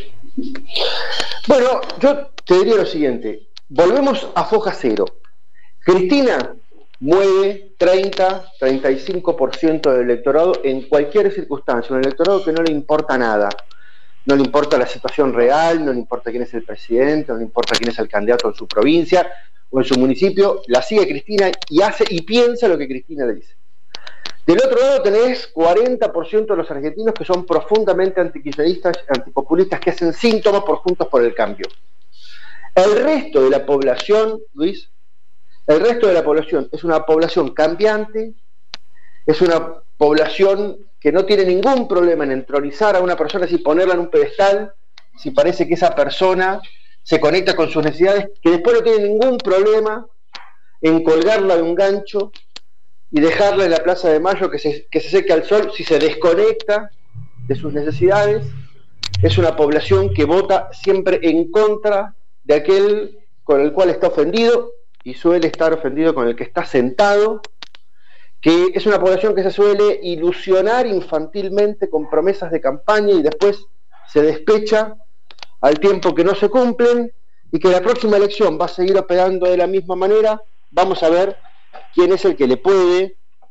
Bueno, yo te diría lo siguiente, volvemos a foja cero. Cristina mueve 30-35% del electorado en cualquier circunstancia, un electorado que no le importa nada. No le importa la situación real, no le importa quién es el presidente, no le importa quién es el candidato en su provincia o en su municipio, la sigue Cristina y hace y piensa lo que Cristina le dice. Del otro lado tenés 40% de los argentinos que son profundamente antikirchneristas, antipopulistas, que hacen síntomas por Juntos por el Cambio. El resto de la población, Luis, el resto de la población es una población cambiante, es una población que no tiene ningún problema en entronizar a una persona y ponerla en un pedestal, si parece que esa persona se conecta con sus necesidades, que después no tiene ningún problema en colgarla de un gancho y dejarla en la Plaza de Mayo que se seque al sol si se desconecta de sus necesidades. Es una población que vota siempre en contra de aquel con el cual está ofendido, y suele estar ofendido con el que está sentado, que es una población que se suele ilusionar infantilmente con promesas de campaña y después se despecha al tiempo que no se cumplen, y que la próxima elección va a seguir operando de la misma manera. Vamos a ver quién es el que le puede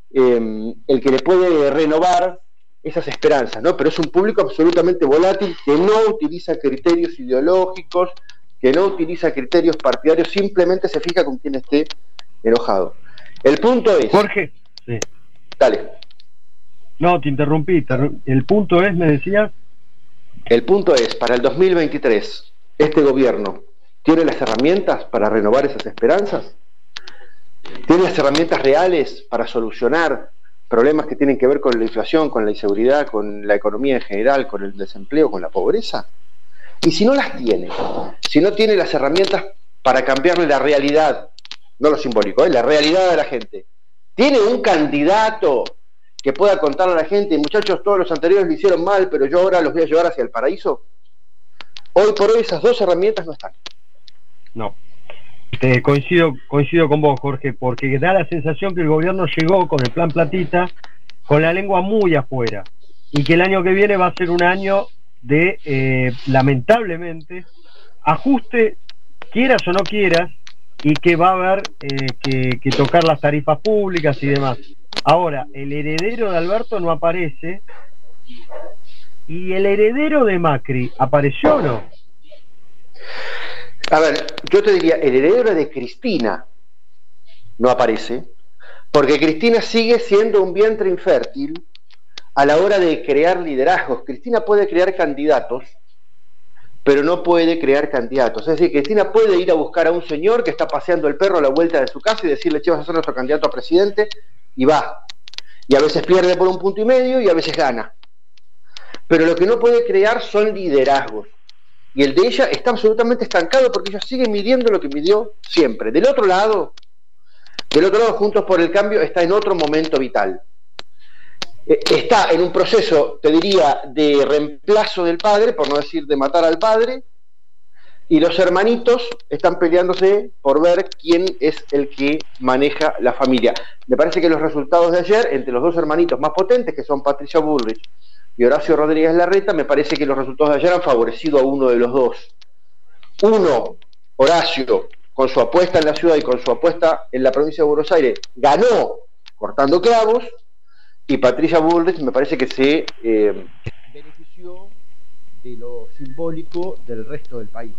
renovar esas esperanzas, ¿no? Pero es un público absolutamente volátil, que no utiliza criterios ideológicos, que no utiliza criterios partidarios, simplemente se fija con quien esté enojado. El punto es... Jorge, sí. Dale. No, te interrumpí. El punto es, me decías... El punto es, para el 2023, ¿este gobierno tiene las herramientas para renovar esas esperanzas? ¿Tiene las herramientas reales para solucionar problemas que tienen que ver con la inflación, con la inseguridad, con la economía en general, con el desempleo, con la pobreza? Y si no las tiene, si no tiene las herramientas para cambiarle la realidad, no lo simbólico, la realidad de la gente, ¿tiene un candidato que pueda contarle a la gente, muchachos, todos los anteriores lo hicieron mal, pero yo ahora los voy a llevar hacia el paraíso? Hoy por hoy esas dos herramientas no están. No. Coincido con vos, Jorge, porque da la sensación que el gobierno llegó con el plan Platita con la lengua muy afuera, y que el año que viene va a ser un año de, lamentablemente, ajuste, quieras o no quieras, y que va a haber que tocar las tarifas públicas y demás. Ahora, el heredero de Alberto no aparece, y el heredero de Macri, ¿apareció o no? A ver, yo te diría, el heredero de Cristina no aparece, porque Cristina sigue siendo un vientre infértil a la hora de crear liderazgos. Cristina puede crear candidatos, pero no puede crear candidatos. Es decir, Cristina puede ir a buscar a un señor que está paseando el perro a la vuelta de su casa y decirle, che, vas a ser nuestro candidato a presidente, y va. Y a veces pierde por 1,5 puntos y a veces gana. Pero lo que no puede crear son liderazgos. Y el de ella está absolutamente estancado, porque ella sigue midiendo lo que midió siempre. Del otro lado, Juntos por el Cambio está en otro momento vital. Está en un proceso, te diría, de reemplazo del padre, por no decir de matar al padre, y los hermanitos están peleándose por ver quién es el que maneja la familia. Me parece que los resultados de ayer, entre los dos hermanitos más potentes, que son Patricia Bullrich y Horacio Rodríguez Larreta, me parece que los resultados de ayer han favorecido a uno de los dos. Uno, Horacio, con su apuesta en la ciudad y con su apuesta en la provincia de Buenos Aires, ganó cortando clavos, y Patricia Bullrich me parece que se benefició de lo simbólico del resto del país.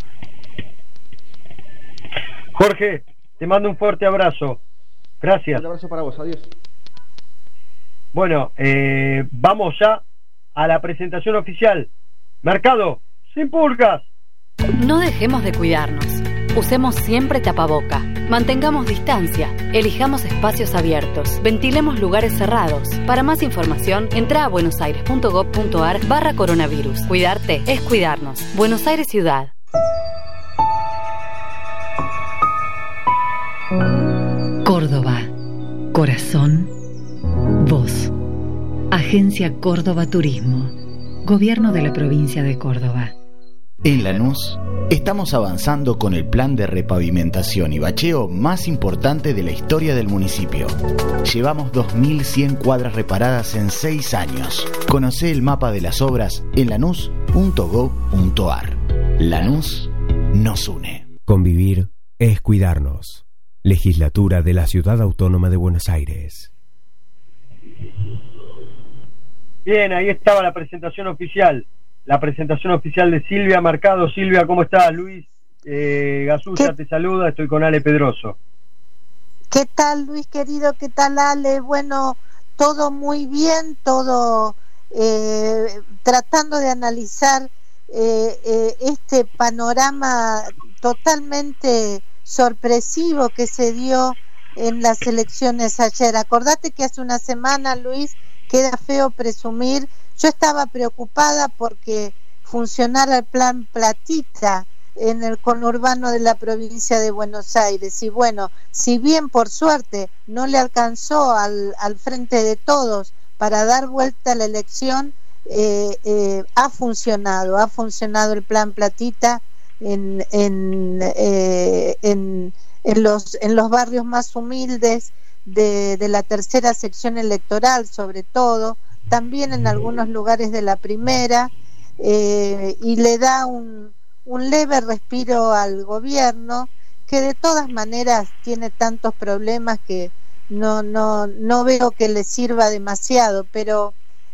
Jorge, te mando un fuerte abrazo. Gracias. Un abrazo para vos, adiós. Bueno, vamos ya a la presentación oficial. Mercado sin pulgas. No dejemos de cuidarnos. Usemos siempre tapaboca. Mantengamos distancia, elijamos espacios abiertos, ventilemos lugares cerrados. Para más información, entra a buenosaires.gov.ar/coronavirus. Cuidarte es cuidarnos. Buenos Aires Ciudad. Córdoba. Corazón. Voz. Agencia Córdoba Turismo. Gobierno de la provincia de Córdoba. En Lanús, estamos avanzando con el plan de repavimentación y bacheo más importante de la historia del municipio. Llevamos 2.100 cuadras reparadas en 6 años. Conocé el mapa de las obras en lanús.gov.ar. Lanús nos une. Convivir es cuidarnos. Legislatura de la Ciudad Autónoma de Buenos Aires. Bien, ahí estaba la presentación oficial. La presentación oficial de Silvia Mercado. Silvia, ¿cómo estás? Luis Gasulla te saluda, estoy con Ale Pedroso. ¿Qué tal, Luis querido? ¿Qué tal, Ale? Bueno, todo muy bien, todo tratando de analizar este panorama totalmente sorpresivo que se dio en las elecciones ayer. Acordate que hace una semana, Luis, queda feo presumir. Yo estaba preocupada porque funcionara el plan Platita en el conurbano de la provincia de Buenos Aires. Y bueno, si bien por suerte no le alcanzó al Frente de Todos para dar vuelta a la elección, ha funcionado el plan Platita en los barrios más humildes de la tercera sección electoral, sobre todo, también en algunos lugares de la primera, y le da un leve respiro al gobierno, que de todas maneras tiene tantos problemas que no veo que le sirva demasiado, pero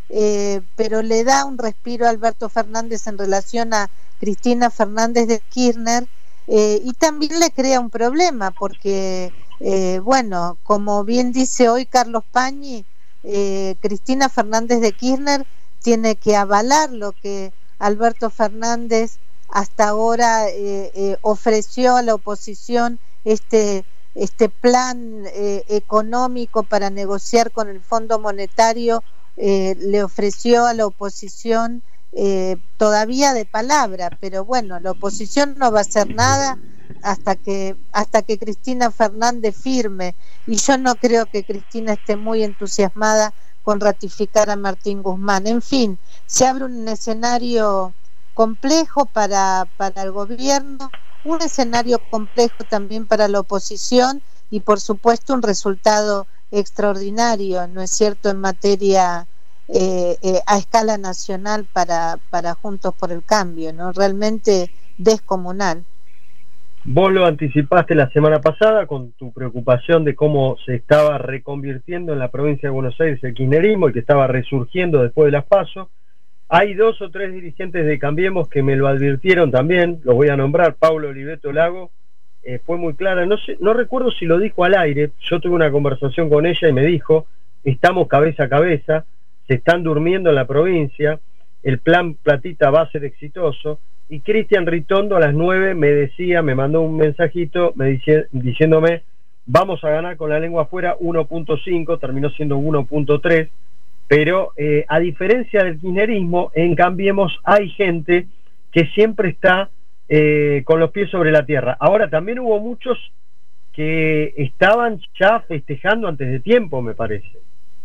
le da un respiro a Alberto Fernández en relación a Cristina Fernández de Kirchner, y también le crea un problema porque bueno, como bien dice hoy Carlos Pañi, Cristina Fernández de Kirchner tiene que avalar lo que Alberto Fernández hasta ahora ofreció a la oposición, este plan económico para negociar con el Fondo Monetario, le ofreció a la oposición todavía de palabra, pero bueno, la oposición no va a hacer nada hasta que Cristina Fernández firme, y yo no creo que Cristina esté muy entusiasmada con ratificar a Martín Guzmán. En fin, se abre un escenario complejo para el gobierno, un escenario complejo también para la oposición, y por supuesto un resultado extraordinario, ¿no es cierto?, en materia a escala nacional para Juntos por el Cambio, ¿no? Realmente descomunal. Vos lo anticipaste la semana pasada con tu preocupación de cómo se estaba reconvirtiendo en la provincia de Buenos Aires el kirchnerismo y que estaba resurgiendo después de las PASO. Hay 2 o 3 dirigentes de Cambiemos que me lo advirtieron también, los voy a nombrar. Paulo Oliveto Lago fue muy clara, no recuerdo si lo dijo al aire, yo tuve una conversación con ella y me dijo: estamos cabeza a cabeza, se están durmiendo en la provincia, el plan Platita va a ser exitoso. Y Cristian Ritondo a las 9 me mandó un mensajito diciéndome: vamos a ganar con la lengua afuera 1.5, terminó siendo 1.3, pero a diferencia del kirchnerismo, en Cambiemos hay gente que siempre está con los pies sobre la tierra. Ahora también hubo muchos que estaban ya festejando antes de tiempo, me parece.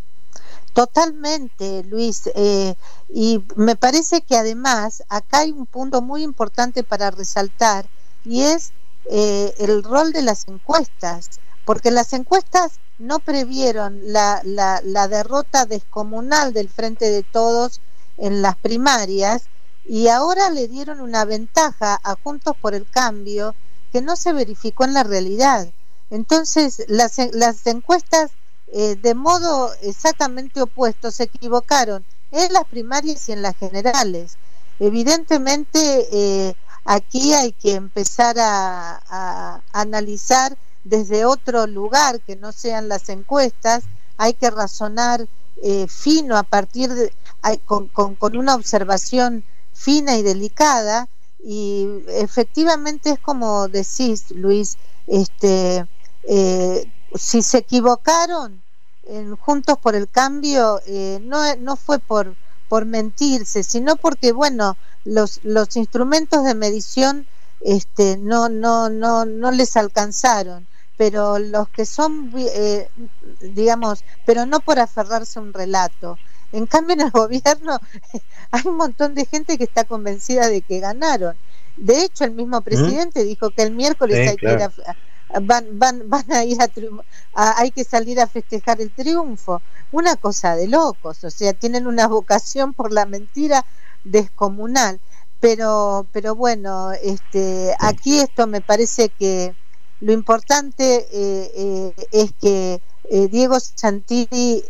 Totalmente, Luis, y me parece que además acá hay un punto muy importante para resaltar, y es el rol de las encuestas, porque las encuestas no previeron la derrota descomunal del Frente de Todos en las primarias, y ahora le dieron una ventaja a Juntos por el Cambio que no se verificó en la realidad. Entonces las encuestas de modo exactamente opuesto se equivocaron en las primarias y en las generales. Evidentemente aquí hay que empezar a analizar desde otro lugar que no sean las encuestas, hay que razonar fino a partir de con una observación fina y delicada, y efectivamente es como decís, Luis, si se equivocaron en Juntos por el Cambio, no fue por mentirse, sino porque, bueno, los instrumentos de medición no les alcanzaron, pero los que son, digamos, pero no por aferrarse a un relato. En cambio, en el gobierno hay un montón de gente que está convencida de que ganaron. De hecho, el mismo presidente dijo que el miércoles hay que ir van a ir hay que salir a festejar el triunfo. Una cosa de locos, o sea, tienen una vocación por la mentira descomunal. Pero bueno, aquí esto me parece que lo importante es que Diego Santilli,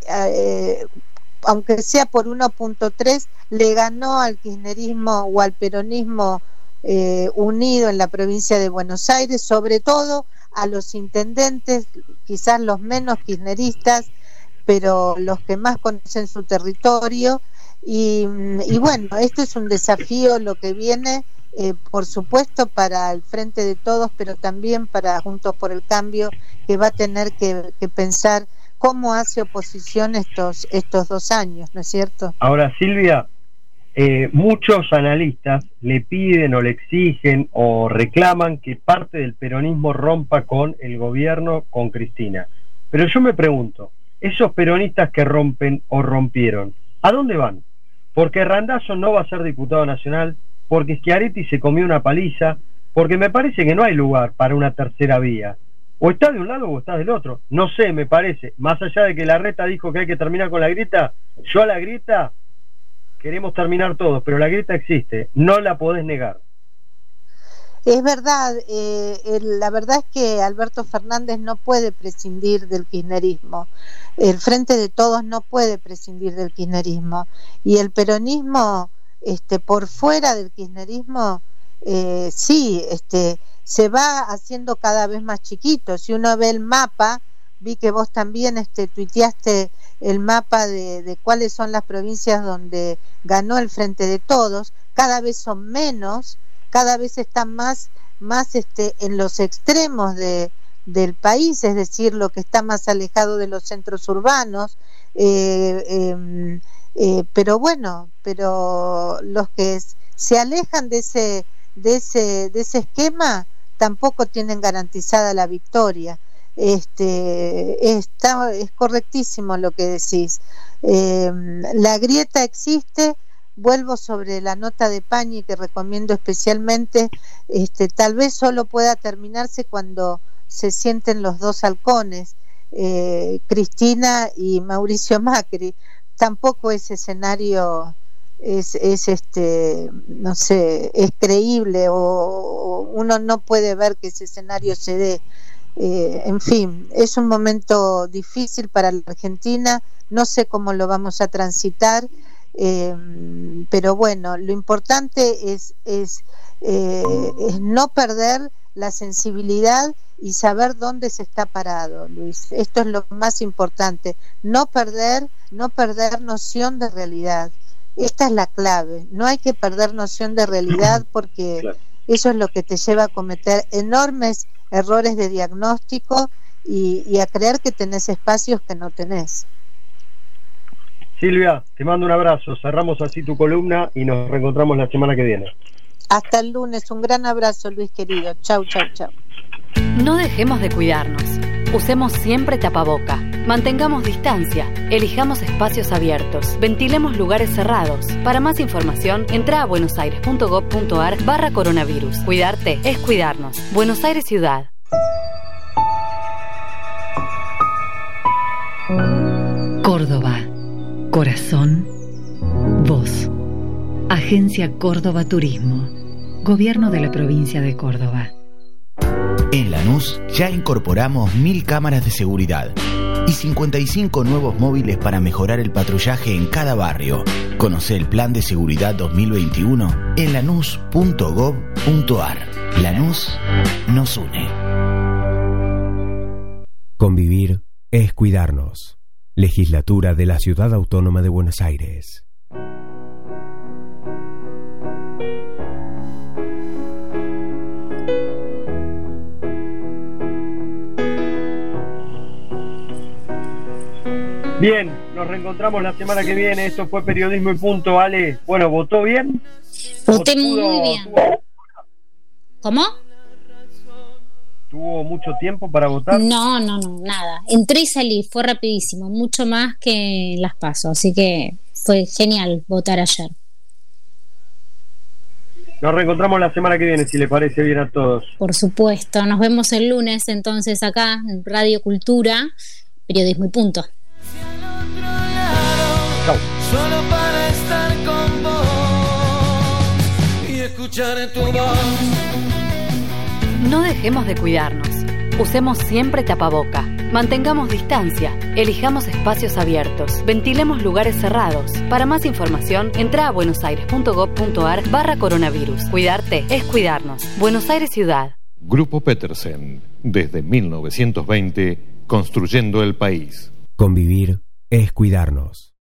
aunque sea por 1.3, le ganó al kirchnerismo o al peronismo unido en la provincia de Buenos Aires, sobre todo a los intendentes, quizás los menos kirchneristas, pero los que más conocen su territorio. Y bueno, esto es un desafío lo que viene, por supuesto para el Frente de Todos, pero también para Juntos por el Cambio, que va a tener que pensar cómo hace oposición estos 2 años, ¿no es cierto? Ahora, Silvia, muchos analistas le piden o le exigen o reclaman que parte del peronismo rompa con el gobierno, con Cristina. Pero yo me pregunto, esos peronistas que rompen o rompieron, ¿a dónde van? Porque Randazzo no va a ser diputado nacional, porque Schiaretti se comió una paliza, porque me parece que no hay lugar para una tercera vía. O está de un lado o está del otro. No sé, me parece. Más allá de que Larreta dijo que hay que terminar con la grieta, yo a la grieta queremos terminar todos, pero la grieta existe, no la podés negar. Es verdad, la verdad es que Alberto Fernández no puede prescindir del kirchnerismo, el Frente de Todos no puede prescindir del kirchnerismo, y el peronismo, por fuera del kirchnerismo, sí, se va haciendo cada vez más chiquito. Si uno ve el mapa, vi que vos también tuiteaste el mapa de cuáles son las provincias donde ganó el Frente de Todos, cada vez son menos, cada vez están más en los extremos del país, es decir, lo que está más alejado de los centros urbanos, pero bueno, pero los que se alejan de ese esquema tampoco tienen garantizada la victoria. Es correctísimo lo que decís. La grieta existe. Vuelvo sobre la nota de Pañi que recomiendo especialmente. Tal vez solo pueda terminarse cuando se sienten los dos halcones, Cristina y Mauricio Macri. Tampoco ese escenario no sé, es creíble, o uno no puede ver que ese escenario se dé. En fin, es un momento difícil para la Argentina, no sé cómo lo vamos a transitar, pero bueno, lo importante es no perder la sensibilidad y saber dónde se está parado, Luis. Esto es lo más importante, no perder noción de realidad. Esta es la clave, no hay que perder noción de realidad, porque claro, eso es lo que te lleva a cometer enormes errores de diagnóstico y a creer que tenés espacios que no tenés. Silvia, te mando un abrazo, cerramos así tu columna y nos reencontramos la semana que viene. Hasta el lunes, un gran abrazo, Luis querido. Chau, chau, chau. No dejemos de cuidarnos. Usemos siempre tapaboca. Mantengamos distancia. Elijamos espacios abiertos. Ventilemos lugares cerrados. Para más información, entra a buenosaires.gov.ar/coronavirus. Cuidarte es cuidarnos. Buenos Aires Ciudad. Córdoba. Corazón. Voz. Agencia Córdoba Turismo. Gobierno de la provincia de Córdoba. En Lanús ya incorporamos 1000 cámaras de seguridad y 55 nuevos móviles para mejorar el patrullaje en cada barrio. Conoce el Plan de Seguridad 2021 en lanús.gov.ar. Lanús nos une. Convivir es cuidarnos. Legislatura de la Ciudad Autónoma de Buenos Aires. Bien, nos reencontramos la semana que viene. Esto fue Periodismo y Punto. Ale, bueno, ¿votó bien? Voté muy bien. ¿Cómo? ¿Tuvo mucho tiempo para votar? No, nada. Entré y salí, fue rapidísimo, mucho más que las PASO, así que fue genial votar ayer. Nos reencontramos la semana que viene, si le parece bien a todos. Por supuesto, nos vemos el lunes entonces acá en Radio Cultura, Periodismo y Punto. Chau. Solo para estar con vos y escuchar tu voz. No dejemos de cuidarnos. Usemos siempre tapaboca. Mantengamos distancia. Elijamos espacios abiertos. Ventilemos lugares cerrados. Para más información, entra a buenosaires.gov.ar/coronavirus. Cuidarte es cuidarnos. Buenos Aires Ciudad. Grupo Petersen. Desde 1920, construyendo el país. Convivir es cuidarnos.